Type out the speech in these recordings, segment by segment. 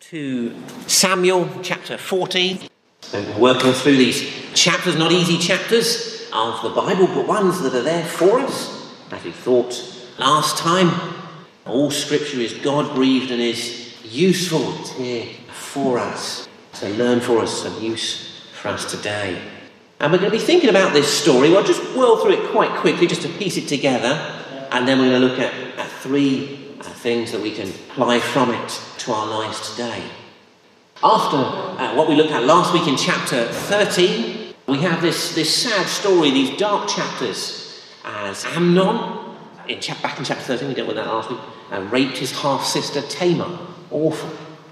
To Samuel chapter 14. So we're working through these chapters, not easy chapters of the Bible, but ones that are there for us. As we thought last time, all scripture is God-breathed and is useful. It's here for us, to learn for us, some use for us today. And we're going to be thinking about this story. We'll just whirl through it quite quickly just to piece it together. And then we're going to look at three things that we can apply from it to our lives today. After what we looked at last week in chapter 13, we have this sad story, these dark chapters, as Amnon, back in chapter 13, we dealt with that last week, raped his half-sister Tamar. Awful.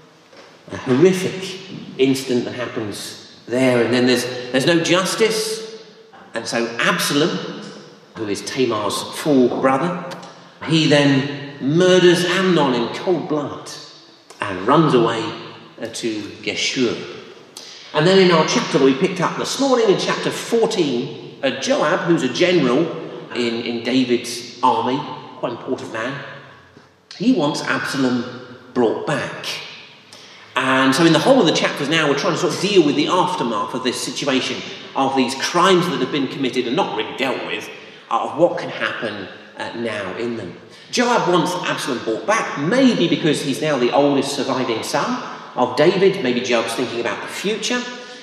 A horrific incident that happens there, and then there's no justice, and so Absalom, who is Tamar's full brother, he then murders Amnon in cold blood and runs away to Geshur. And then in our chapter that we picked up this morning, in chapter 14, Joab, who's a general in David's army, quite an important man, he wants Absalom brought back. And so in the whole of the chapters now, we're trying to sort of deal with the aftermath of this situation, of these crimes that have been committed and not really dealt with, of what can happen now in them. Joab wants Absalom brought back, maybe because he's now the oldest surviving son of David. Maybe Joab's thinking about the future.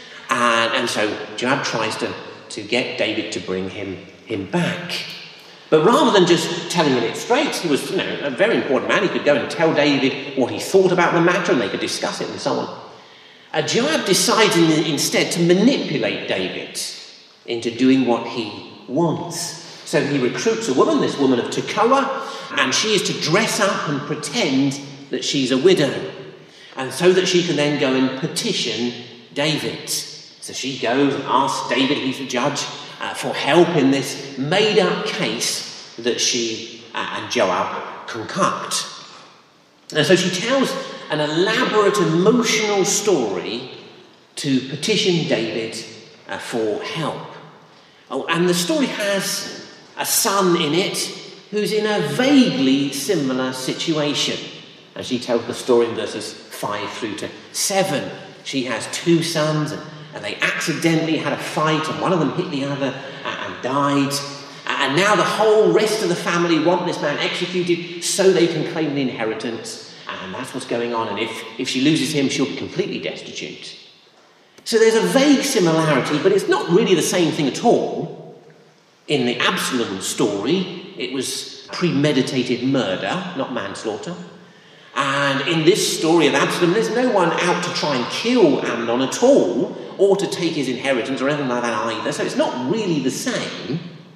And so Joab tries to get David to bring him back. But rather than just telling him it straight, he was a very important man. He could go and tell David what he thought about the matter and they could discuss it and so on. Joab decides instead to manipulate David into doing what he wants. So he recruits a woman, this woman of Tekoa, and she is to dress up and pretend that she's a widow, and so that she can then go and petition David. So she goes and asks David, he's the judge, for help in this made-up case that she and Joab concoct. And so she tells an elaborate emotional story to petition David for help. Oh, and the story has a son in it who's in a vaguely similar situation. And she tells the story in verses 5 through to 7. She has two sons and they accidentally had a fight and one of them hit the other and died. And now the whole rest of the family want this man executed so they can claim the inheritance. And that's what's going on. And if she loses him, she'll be completely destitute. So there's a vague similarity, but it's not really the same thing at all. In the Absalom story, it was premeditated murder, not manslaughter. And in this story of Absalom, there's no one out to try and kill Amnon at all, or to take his inheritance or anything like that either. So it's not really the same,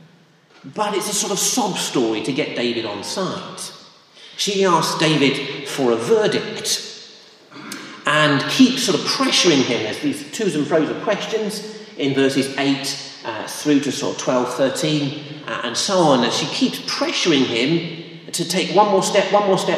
but it's a sort of sob story to get David on side. She asks David for a verdict and keeps sort of pressuring him. There's these twos and fro's of questions in verses 8 through to sort of 12, 13, and so on. And she keeps pressuring him to take one more step,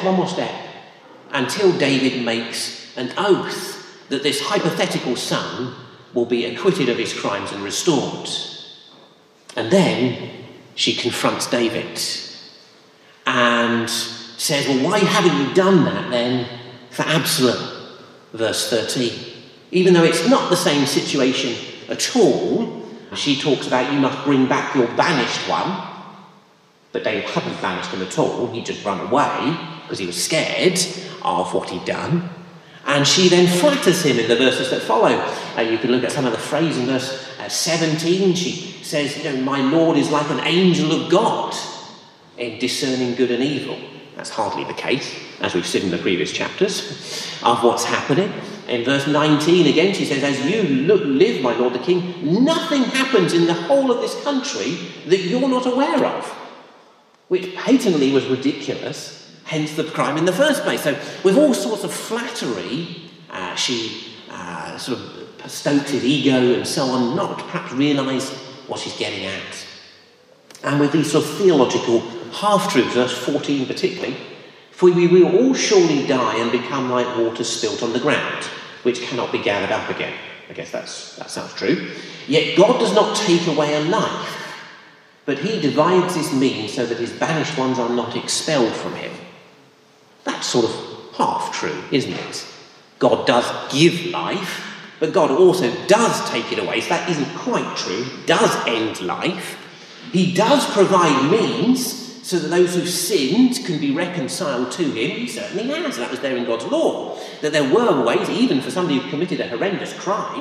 until David makes an oath that this hypothetical son will be acquitted of his crimes and restored. And then she confronts David and says, well, why haven't you done that then for Absalom? Verse 13. Even though it's not the same situation at all, she talks about you must bring back your banished one. But David hadn't banished him at all. He'd just run away because he was scared of what he'd done. And she then flatters him in the verses that follow. You can look at some of the phrase in verse 17. She says, my Lord is like an angel of God in discerning good and evil. That's hardly the case, as we've seen in the previous chapters, of what's happening. In verse 19 again, she says, as you live, my Lord the King, nothing happens in the whole of this country that you're not aware of. Which patently was ridiculous, hence the crime in the first place. So with all sorts of flattery, she sort of stokes his ego and so on, not to perhaps realise what she's getting at. And with these sort of theological half-truths, verse 14 particularly, for we will all surely die and become like water spilt on the ground, which cannot be gathered up again. I guess that sounds true. Yet God does not take away a life, but he divides his means so that his banished ones are not expelled from him. That's sort of half true, isn't it? God does give life, but God also does take it away. So that isn't quite true. He does end life. He does provide means so that those who've sinned can be reconciled to him. He certainly has. That was there in God's law. That there were ways, even for somebody who committed a horrendous crime,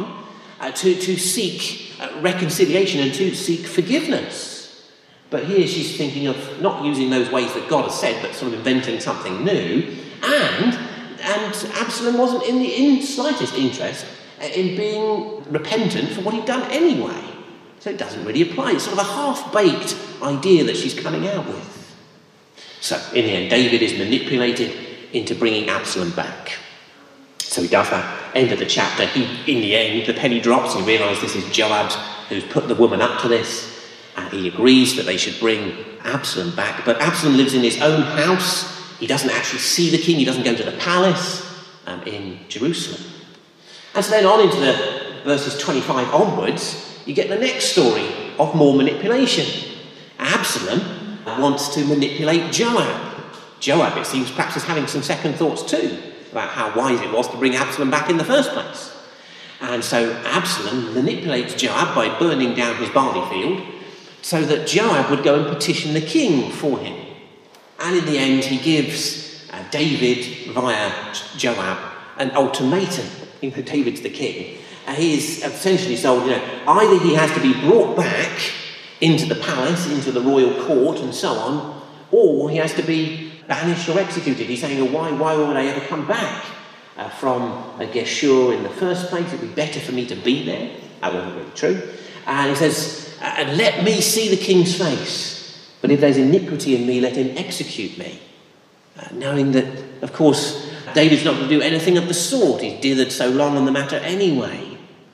to seek reconciliation and to seek forgiveness. But here she's thinking of not using those ways that God has said, but sort of inventing something new. And Absalom wasn't in the slightest interest in being repentant for what he'd done anyway. So it doesn't really apply. It's sort of a half-baked idea that she's coming out with. So, in the end, David is manipulated into bringing Absalom back. So he does that. End of the chapter. In the end, the penny drops. He realises this is Joab who's put the woman up to this. And he agrees that they should bring Absalom back. But Absalom lives in his own house. He doesn't actually see the king. He doesn't go to the palace in Jerusalem. And so then on into the verses 25 onwards, you get the next story of more manipulation. Absalom wants to manipulate Joab. Joab, it seems, perhaps is having some second thoughts too about how wise it was to bring Absalom back in the first place. And so Absalom manipulates Joab by burning down his barley field so that Joab would go and petition the king for him. And in the end, he gives David, via Joab, an ultimatum. David's the king. He is essentially told, either he has to be brought back into the palace, into the royal court and so on, or he has to be banished or executed. He's saying, why would I ever come back from Geshur in the first place? It would be better for me to be there. That wasn't really true. And he says, and let me see the king's face, but if there's iniquity in me, let him execute me. Knowing that, of course, David's not going to do anything of the sort. He's dithered so long on the matter anyway.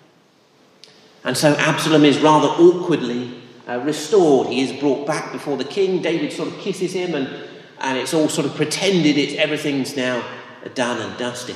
And so Absalom is rather awkwardly restored. He is brought back before the king. David sort of kisses him and it's all sort of pretended everything's now done and dusted.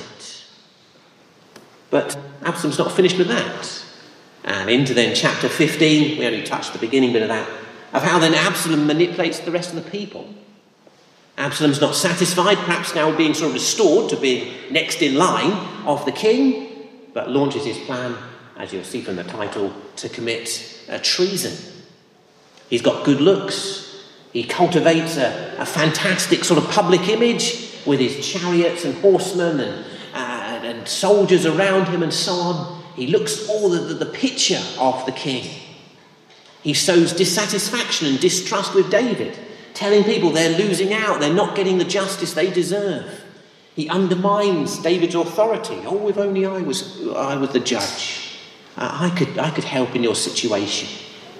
But Absalom's not finished with that. And into then chapter 15, we only touched the beginning bit of that, of how then Absalom manipulates the rest of the people. Absalom's not satisfied, perhaps now being sort of restored to being next in line of the king, but launches his plan, as you'll see from the title, to commit treason. He's got good looks. He cultivates a fantastic sort of public image with his chariots and horsemen and soldiers around him and so on. He looks all the picture of the king. He sows dissatisfaction and distrust with David, telling people they're losing out, they're not getting the justice they deserve. He undermines David's authority. Oh, if only I was the judge. I could help in your situation.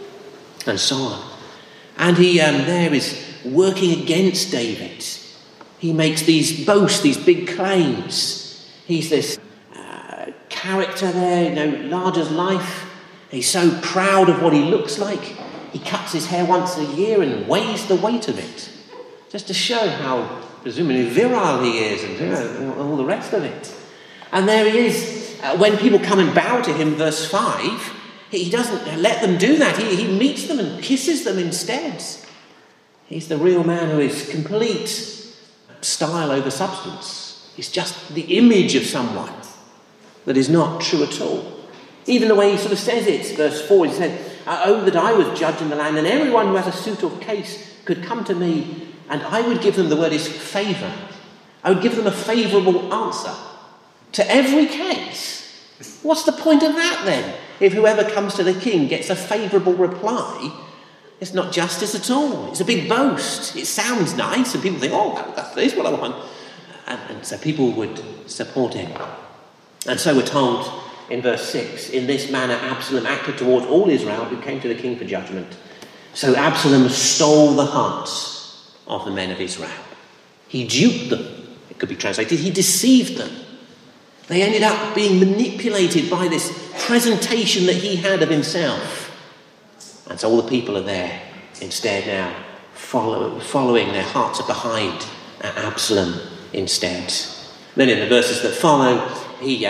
And so on. And he there is working against David. He makes these boasts, these big claims. He's this character there, large as life. He's so proud of what he looks like. He cuts his hair once a year and weighs the weight of it, just to show how presumably virile he is and all the rest of it. And there he is. When people come and bow to him, verse 5, he doesn't let them do that. He meets them and kisses them instead. He's the real man who is complete style over substance. He's just the image of someone that is not true at all. Even the way he sort of says it, verse 4, he said, oh, that I was judge in the land, and everyone who has a suit or case could come to me, and I would give them, the word is favour. I would give them a favourable answer to every case. What's the point of that then? If whoever comes to the king gets a favourable reply, it's not justice at all. It's a big boast. It sounds nice, and people think, oh, that is what I want. And so people would support him. And so we're told in verse 6, in this manner Absalom acted towards all Israel who came to the king for judgment. So Absalom stole the hearts of the men of Israel. He duped them. It could be translated, he deceived them. They ended up being manipulated by this presentation that he had of himself. And so all the people are there instead now, following, their hearts are behind Absalom instead. Then in the verses that follow, he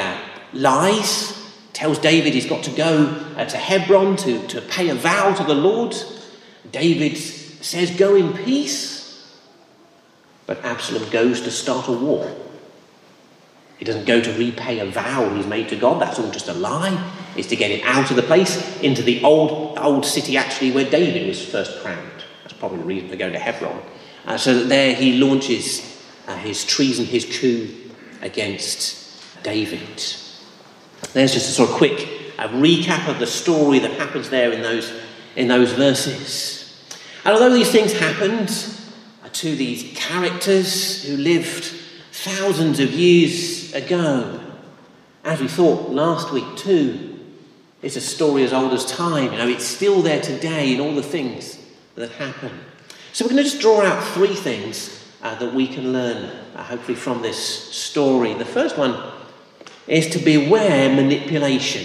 lies, tells David he's got to go to Hebron to pay a vow to the Lord. David says, go in peace. But Absalom goes to start a war. He doesn't go to repay a vow he's made to God. That's all just a lie. It's to get him out of the place, into the old city actually where David was first crowned. That's probably the reason for going to Hebron. So that there he launches his treason, his coup against David. There's just a sort of quick recap of the story that happens there in those verses. And although these things happened to these characters who lived thousands of years ago, as we thought last week too, it's a story as old as time. It's still there today in all the things that happen. So we're going to just draw out three things that we can learn, hopefully, from this story. The first one is to beware manipulation.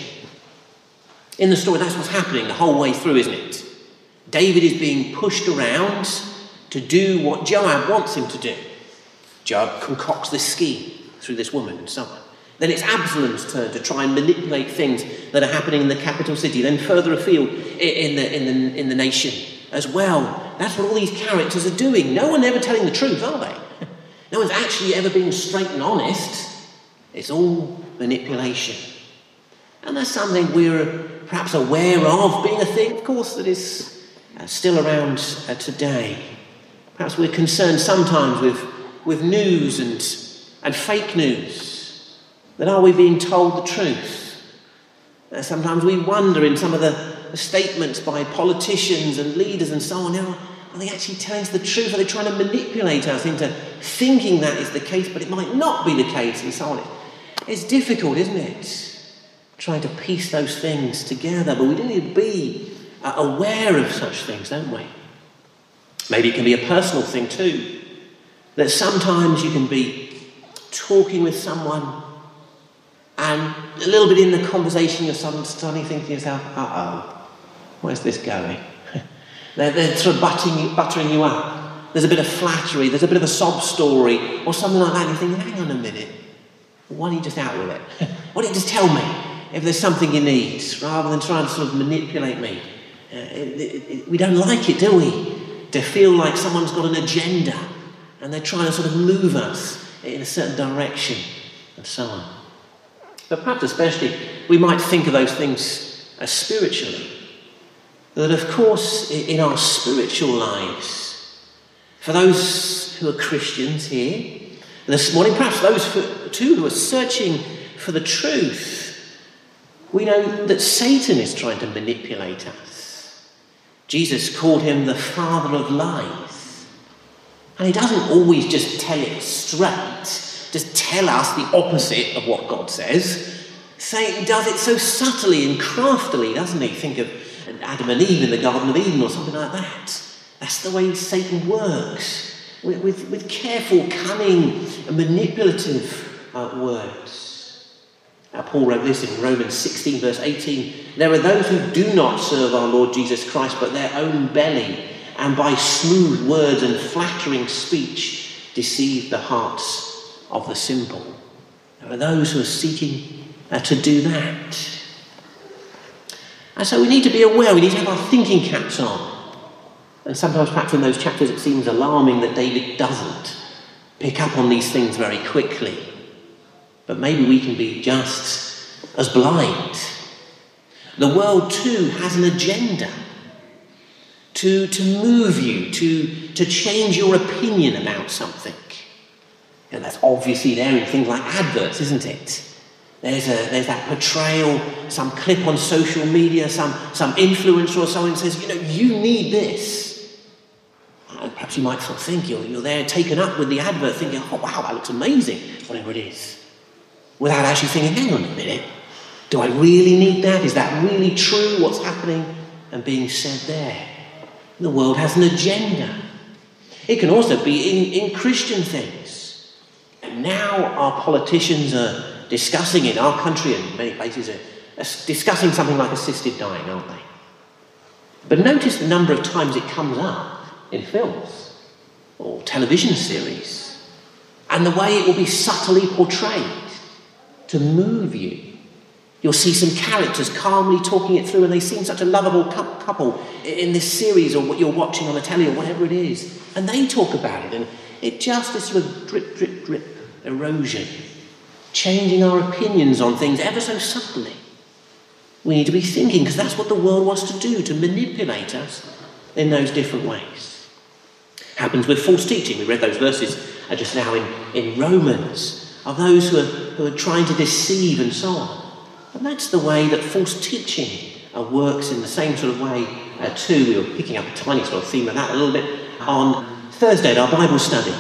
In the story, that's what's happening the whole way through, isn't it? David is being pushed around to do what Joab wants him to do. Joab concocts this scheme through this woman and so on. Then it's Absalom's turn to try and manipulate things that are happening in the capital city, then further afield in the nation as well. That's what all these characters are doing. No one ever telling the truth, are they? No one's actually ever being straight and honest. It's all manipulation. And that's something we're perhaps aware of being a thing, of course, that is still around today. Perhaps we're concerned sometimes with news and fake news. That are we being told the truth? Sometimes we wonder in some of the statements by politicians and leaders and so on, are they actually telling us the truth? Are they trying to manipulate us into thinking that is the case, but it might not be the case and so on? It's difficult, isn't it? Trying to piece those things together, but we do need to be aware of such things, don't we? Maybe it can be a personal thing too, that sometimes you can be talking with someone and a little bit in the conversation you're suddenly thinking to yourself, where's this going? they're sort of buttering you up. There's a bit of flattery, there's a bit of a sob story or something like that, and you're thinking, hang on a minute, why don't you just out with it? Why don't you just tell me if there's something you need, rather than trying to sort of manipulate me? We don't like it, do we? To feel like someone's got an agenda and they're trying to sort of move us in a certain direction and so on. But perhaps especially we might think of those things spiritually. That of course in our spiritual lives, for those who are Christians here this morning, perhaps those too who are searching for the truth, we know that Satan is trying to manipulate us. Jesus called him the father of lies. And he doesn't always just tell it straight, just tell us the opposite of what God says. Satan does it so subtly and craftily, doesn't he? Think of Adam and Eve in the Garden of Eden or something like that. That's the way Satan works, with careful, cunning, and manipulative words. Paul wrote this in Romans 16, verse 18. There are those who do not serve our Lord Jesus Christ, but their own belly, and by smooth words and flattering speech deceive the hearts of the simple. There are those who are seeking to do that. And so we need to be aware, we need to have our thinking caps on. And sometimes perhaps in those chapters it seems alarming that David doesn't pick up on these things very quickly. But maybe we can be just as blind. The world too has an agenda to move you, to change your opinion about something. And that's obviously there in things like adverts, isn't it? There's that portrayal, some clip on social media, some influencer or someone says, you need this. And perhaps you might sort of think you're there taken up with the advert, thinking, oh wow, that looks amazing, whatever it is. Without actually thinking, hang on a minute, do I really need that? Is that really true, what's happening and being said there? The world has an agenda. It can also be in Christian things. And now our politicians are discussing in our country and many places are discussing something like assisted dying, aren't they? But notice the number of times it comes up in films or television series and the way it will be subtly portrayed to move you. You'll see some characters calmly talking it through and they seem such a lovable couple in this series or what you're watching on the telly or whatever it is. And they talk about it and it just is sort of drip, drip, drip erosion changing our opinions on things ever so subtly. We need to be thinking, because that's what the world wants to do, to manipulate us in those different ways. Happens with false teaching. We read those verses just now in Romans, of those who are trying to deceive and so on. And that's the way that false teaching works, in the same sort of way too. We were picking up a tiny sort of theme of that a little bit on Thursday at our Bible study.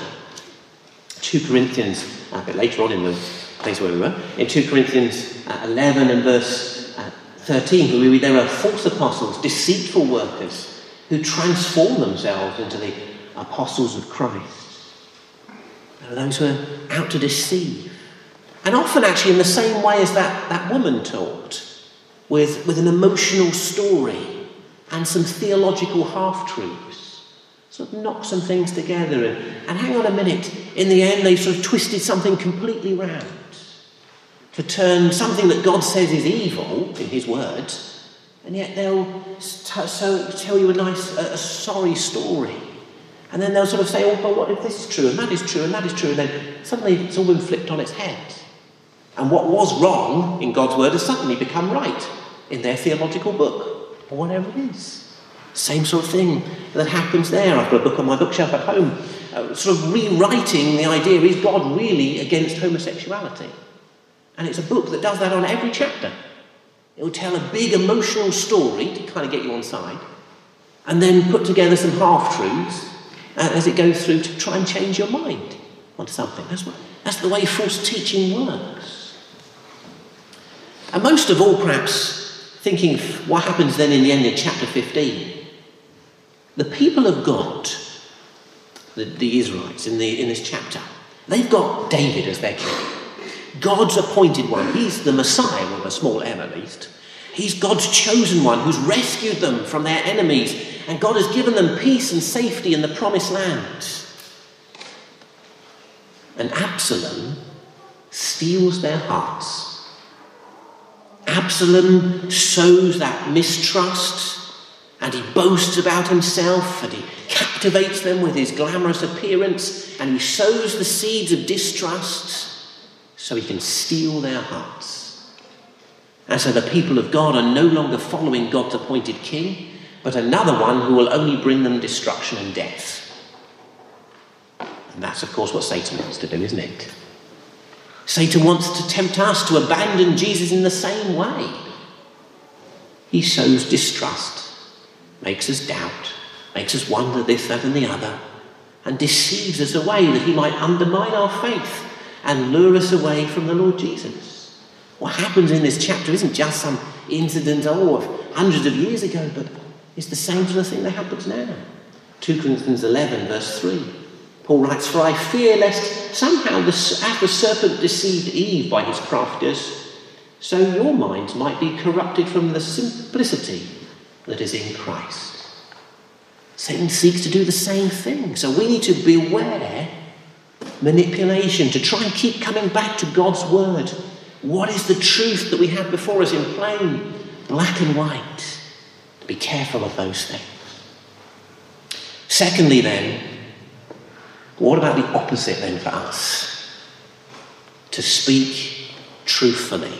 2 Corinthians, a bit later on in the place where we were, in 2 Corinthians 11 and verse 13, we read, there are false apostles, deceitful workers, who transform themselves into the apostles of Christ. There are those who are out to deceive. And often actually in the same way as that woman taught, with an emotional story and some theological half-truths. Sort of knock some things together and hang on a minute, in the end they sort of twisted something completely round to turn something that God says is evil in his word, and yet they'll tell you a sorry story. And then they'll sort of say, oh, but what if this is true, and that is true, and that is true, and then suddenly it's all been flipped on its head. And what was wrong in God's word has suddenly become right in their theological book, or whatever it is. Same sort of thing that happens there. I've got a book on my bookshelf at home, sort of rewriting the idea, is God really against homosexuality? And it's a book that does that on every chapter. It will tell a big emotional story to kind of get you on side, and then put together some half-truths as it goes through to try and change your mind onto something. That's the way false teaching works. And most of all, perhaps, thinking of what happens then in the end in chapter 15, the people of God, the Israelites in this chapter, they've got David as their king. God's appointed one. He's the Messiah, with a small m at least. He's God's chosen one who's rescued them from their enemies, and God has given them peace and safety in the promised land. And Absalom steals their hearts. Absalom sows that mistrust, and he boasts about himself, and he captivates them with his glamorous appearance, and he sows the seeds of distrust so he can steal their hearts. And so the people of God are no longer following God's appointed king, but another one who will only bring them destruction and death. And that's, of course, what Satan wants to do, isn't it? Satan wants to tempt us to abandon Jesus in the same way. He sows distrust, makes us doubt, makes us wonder this, that, and the other, and deceives us away that he might undermine our faith and lure us away from the Lord Jesus. What happens in this chapter isn't just some incident of hundreds of years ago, but it's the same sort of thing that happens now. 2 Corinthians 11, verse 3. Paul writes, for I fear lest somehow as the serpent deceived Eve by his craftiness, so your minds might be corrupted from the simplicity that is in Christ. Satan seeks to do the same thing. So we need to beware manipulation, to try and keep coming back to God's word. What is the truth that we have before us in plain black and white? Be careful of those things. Secondly then, what about the opposite then for us? To speak truthfully.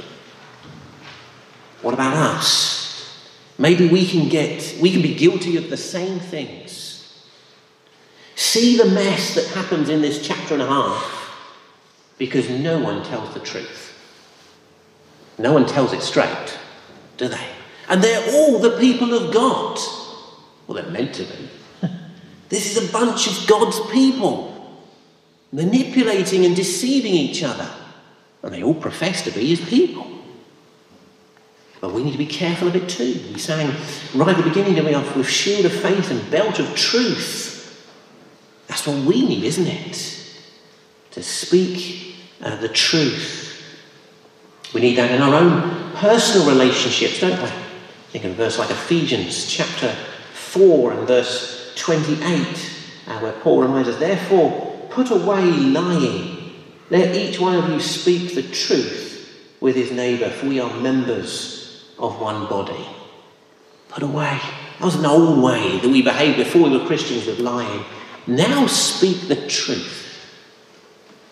What about us? Maybe we can be guilty of the same things. See the mess that happens in this chapter and a half because no one tells the truth. No one tells it straight, do they? And they're all the people of God. Well, they're meant to be. This is a bunch of God's people manipulating and deceiving each other. And they all profess to be his people. But we need to be careful of it too. We sang right at the beginning, didn't we, with shield of faith and belt of truth. That's what we need, isn't it? To speak the truth. We need that in our own personal relationships, don't we? Think of a verse like Ephesians chapter 4 and verse 28, where Paul reminds us, therefore, put away lying. Let each one of you speak the truth with his neighbour, for we are members of one body. Put away. That was an old way that we behaved before we were Christians, with lying. Now speak the truth.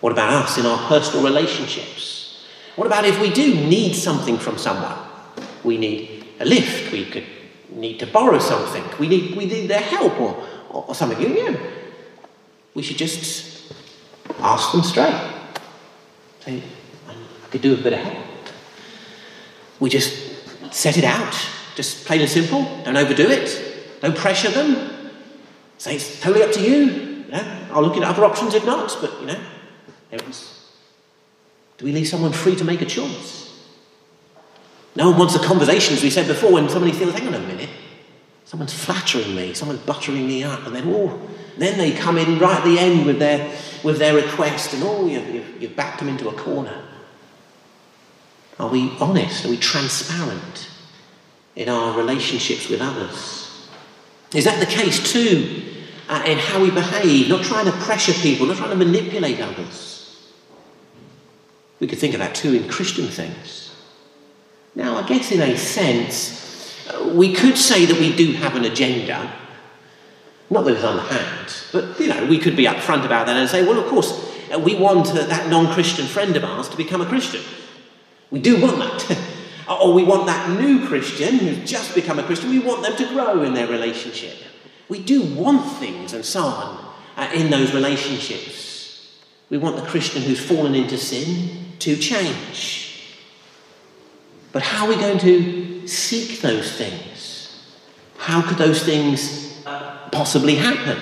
What about us in our personal relationships? What about if we do need something from someone? We need a lift, we could need to borrow something, we need their help or something. We should just ask them straight. Say, I could do a bit of help. We just set it out, just plain and simple. Don't overdo it. Don't pressure them. Say it's totally up to you. I'll look at other options if not, but there it is. Do we leave someone free to make a choice? No one wants a conversation, as we said before, when somebody feels, hang on a minute, someone's flattering me, someone's buttering me up, and then they come in right at the end with their request, and you've backed them into a corner. Are we honest? Are we transparent in our relationships with others? Is that the case too in how we behave? Not trying to pressure people, not trying to manipulate others. We could think of that too in Christian things. Now, I guess in a sense, we could say that we do have an agenda. Not that it's underhand, but we could be upfront about that and say, well, of course, we want that non-Christian friend of ours to become a Christian. We do want that. Or we want that new Christian who's just become a Christian, we want them to grow in their relationship. We do want things and so on in those relationships. We want the Christian who's fallen into sin to change. But how are we going to seek those things? How could those things possibly happen?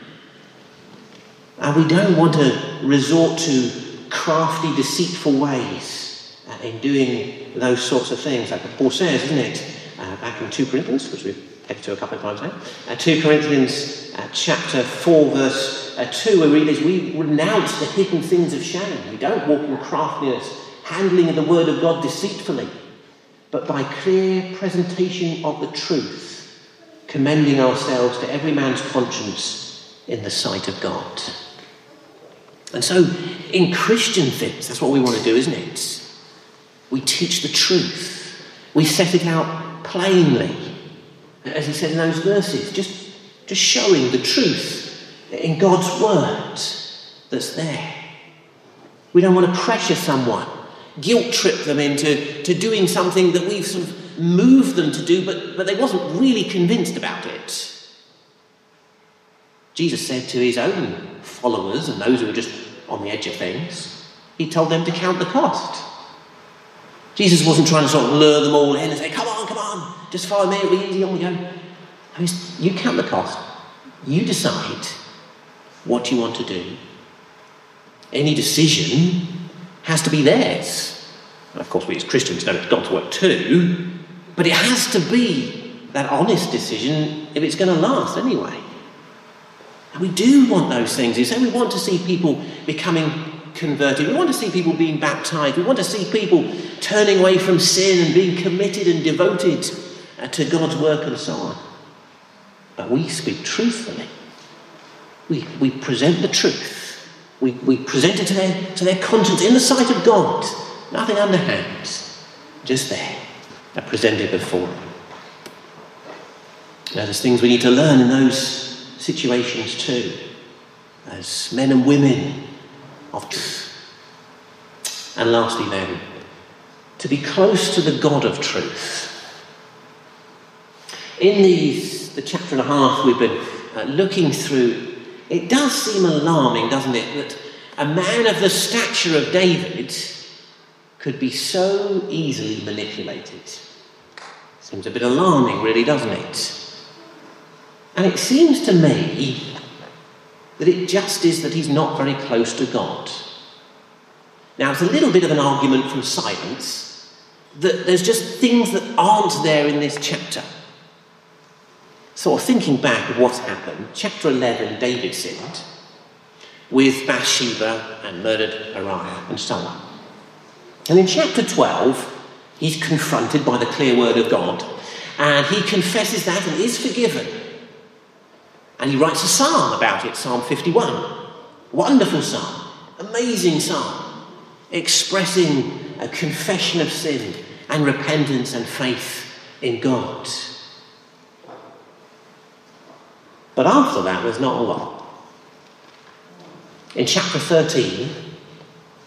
And we don't want to resort to crafty, deceitful ways in doing those sorts of things, like Paul says, isn't it? Back in 2 Corinthians, which we've headed to a couple of times now. 2 Corinthians chapter 4, verse 2, we read this: we renounce the hidden things of shame. We don't walk in craftiness, handling the word of God deceitfully, but by clear presentation of the truth, commending ourselves to every man's conscience in the sight of God. And so, in Christian things, that's what we want to do, isn't it? We teach the truth. We set it out plainly, as he said in those verses, just showing the truth in God's word that's there. We don't want to pressure someone, guilt trip them into doing something that we've sort of moved them to do, but they wasn't really convinced about it. Jesus said to his own followers and those who were just on the edge of things, he told them to count the cost. Jesus wasn't trying to sort of lure them all in and say, come on, just follow me, it'll be easy, on we go. You count the cost. You decide what you want to do. Any decision has to be theirs. And of course, we as Christians know it's God's work too, but it has to be that honest decision if it's going to last anyway. And we do want those things. You say we want to see people becoming converted. We want to see people being baptized. We want to see people turning away from sin and being committed and devoted to God's work and so on. But we speak truthfully. We present the truth. We present it to their conscience in the sight of God. Nothing underhand. Just there. Presented before them. Now, there's things we need to learn in those situations too. As men and women of truth. And lastly then, to be close to the God of truth. In the chapter and a half we've been looking through, it does seem alarming, doesn't it, that a man of the stature of David could be so easily manipulated. Seems a bit alarming, really, doesn't it? And it seems to me that it just is that he's not very close to God. Now, it's a little bit of an argument from silence that there's just things that aren't there in this chapter. Sort of thinking back of what's happened, chapter 11, David sinned with Bathsheba and murdered Uriah and so on. And in chapter 12, he's confronted by the clear word of God, and he confesses that and is forgiven. And he writes a psalm about it, Psalm 51. Wonderful psalm, amazing psalm, expressing a confession of sin and repentance and faith in God. But after that, there's not a lot. In chapter 13,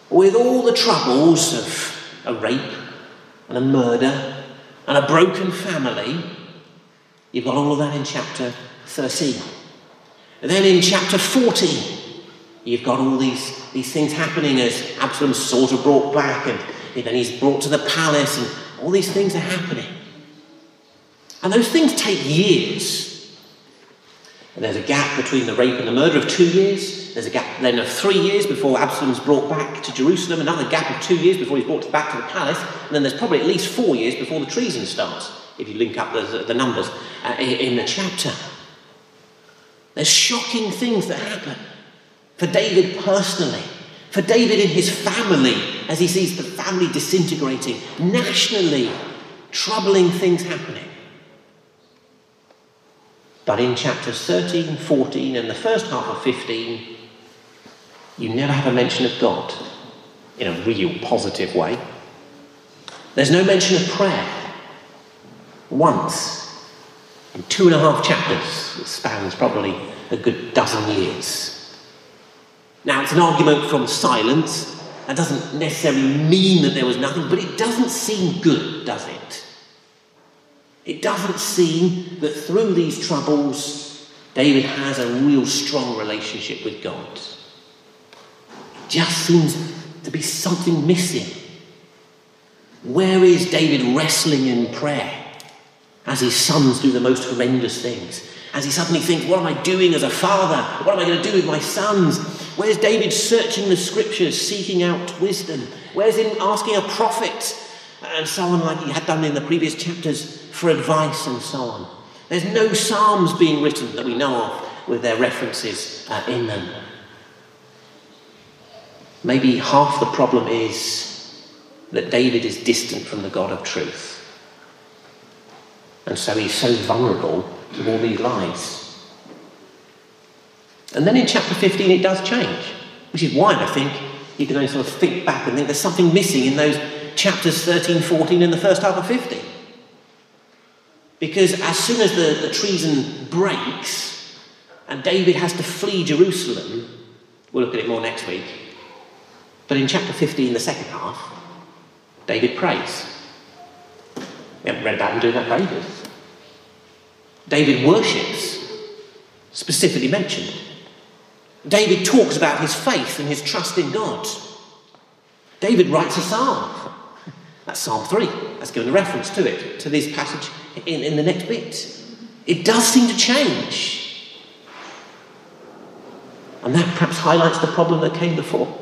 with all the troubles of a rape and a murder and a broken family. You've got all of that in chapter 13. And then in chapter 14, you've got all these things happening as Absalom's sort of brought back, and then he's brought to the palace, and all these things are happening. And those things take years. And there's a gap between the rape and the murder of 2 years. There's a gap then of 3 years before Absalom's brought back to Jerusalem. Another gap of 2 years before he's brought back to the palace. And then there's probably at least 4 years before the treason starts, if you link up the numbers in the chapter. There's shocking things that happen for David personally, for David and his family, as he sees the family disintegrating, nationally, troubling things happening. But in chapters 13, 14, and the first half of 15, you never have a mention of God in a real positive way. There's no mention of prayer. Once, in 2.5 chapters, it spans probably a good dozen years. Now, it's an argument from silence. That doesn't necessarily mean that there was nothing, but it doesn't seem good, does it? It doesn't seem that through these troubles, David has a real strong relationship with God. It just seems to be something missing. Where is David wrestling in prayer as his sons do the most horrendous things? As he suddenly thinks, what am I doing as a father? What am I going to do with my sons? Where's David searching the scriptures, seeking out wisdom? Where's him asking a prophet and so on, like he had done in the previous chapters, for advice and so on? There's no psalms being written that we know of with their references in them. Maybe half the problem is that David is distant from the God of truth. And so he's so vulnerable to all these lies. And then in chapter 15 it does change, which is why I think you can only sort of think back and think there's something missing in those chapters 13, 14 and the first half of 15. Because as soon as the treason breaks and David has to flee Jerusalem, we'll look at it more next week, but in chapter 15, the second half, David prays. We haven't read about him doing that for ages. David worships, specifically mentioned. David talks about his faith and his trust in God. David writes a psalm. That's Psalm 3. That's given a reference to it, to this passage in the next bit. It does seem to change. And that perhaps highlights the problem that came before.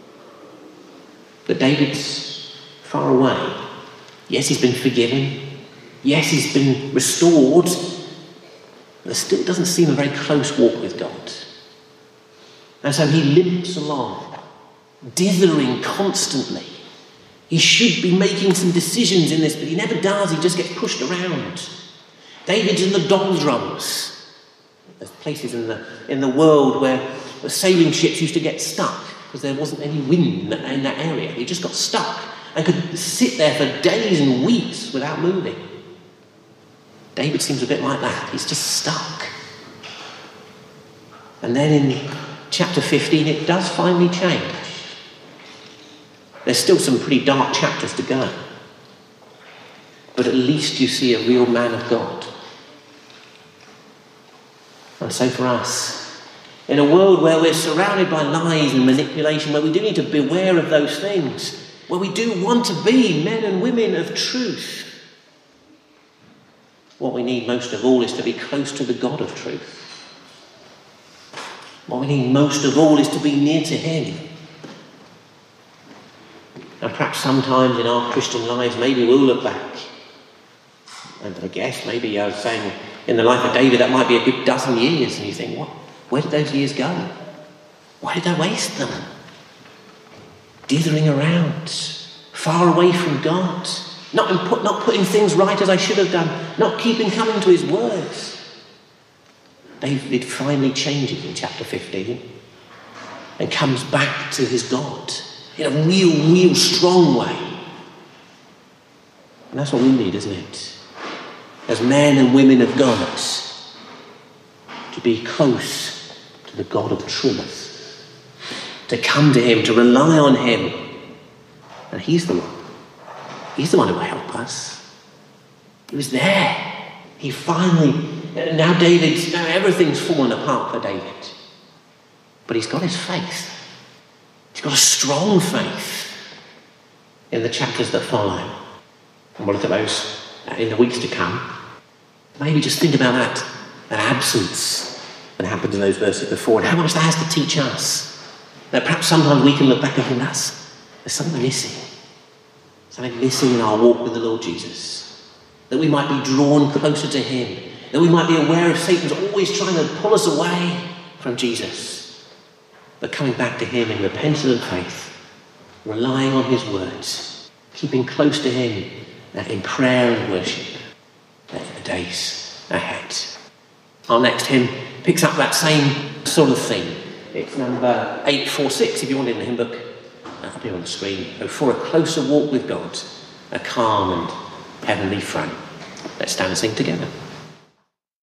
That David's far away. Yes, he's been forgiven. Yes, he's been restored. There still doesn't seem a very close walk with God. And so he limps along, dithering constantly. He should be making some decisions in this, but he never does. He just gets pushed around. David's in the doldrums. There's places in the world where the sailing ships used to get stuck because there wasn't any wind in that area. He just got stuck and could sit there for days and weeks without moving. David seems a bit like that. He's just stuck. And then in chapter 15, it does finally change. There's still some pretty dark chapters to go. But at least you see a real man of God. And so for us, in a world where we're surrounded by lies and manipulation, where we do need to beware of those things, where we do want to be men and women of truth, what we need most of all is to be close to the God of truth. What we need most of all is to be near to him. And perhaps sometimes in our Christian lives, maybe we'll look back. And I guess maybe I was saying in the life of David, that might be a good dozen years. And you think, what? Where did those years go? Why did I waste them? Dithering around, far away from God. Not putting things right as I should have done. Not keeping coming to his words. David finally changes in chapter 15 and comes back to his God in a real strong way. And that's what we need, isn't it? As men and women of God, to be close to the God of truth. to come to him, to rely on him. And he's the one. He's the one who will help us. He was there. He finally, now everything's fallen apart for David. But he's got his faith. He's got a strong faith in the chapters that follow. And we'll look at those in the weeks to come. Maybe just think about that absence that happened in those verses before, and how much that has to teach us. That perhaps sometimes we can look back and think, there's something missing. Something missing in our walk with the Lord Jesus. That we might be drawn closer to him. That we might be aware of Satan's always trying to pull us away from Jesus. But coming back to him in repentance and faith, relying on his words, keeping close to him in prayer and worship in the days ahead. Our next hymn picks up that same sort of theme. It's number 846, if you want it in the hymn book. That'll be on the screen. Oh, for a closer walk with God, a calm and heavenly frame. Let's stand and sing together.